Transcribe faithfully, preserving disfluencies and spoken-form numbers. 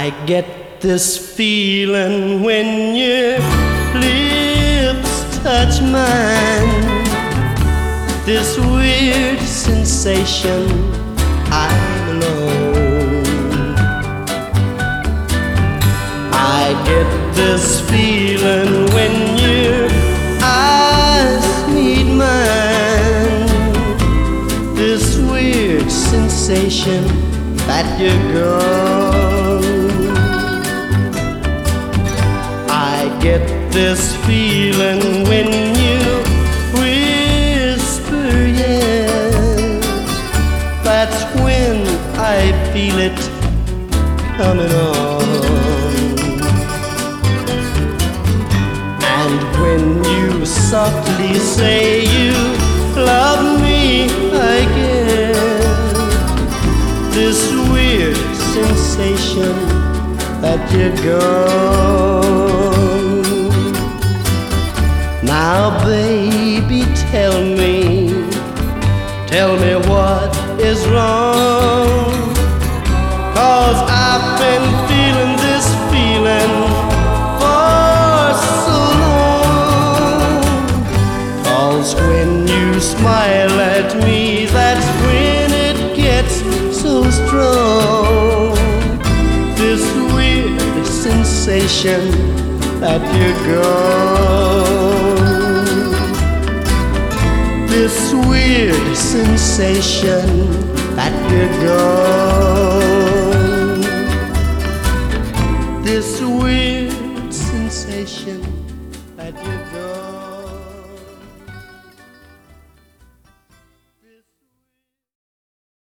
I get this feeling when your lips touch mine, this weird sensation, I'm alone. I get this feeling when your eyes meet mine, this weird sensation that you're gone. I get this feeling when you whisper yes, that's when I feel it coming on. And when you softly say you love me again, this weird sensation that you're gone. Now baby, tell me, tell me what is wrong, 'cause I've been feeling this feeling for so long. 'Cause when you smile at me, that's when it gets so strong, this weird sensation that you're gone, this weird sensation that you're gone, this weird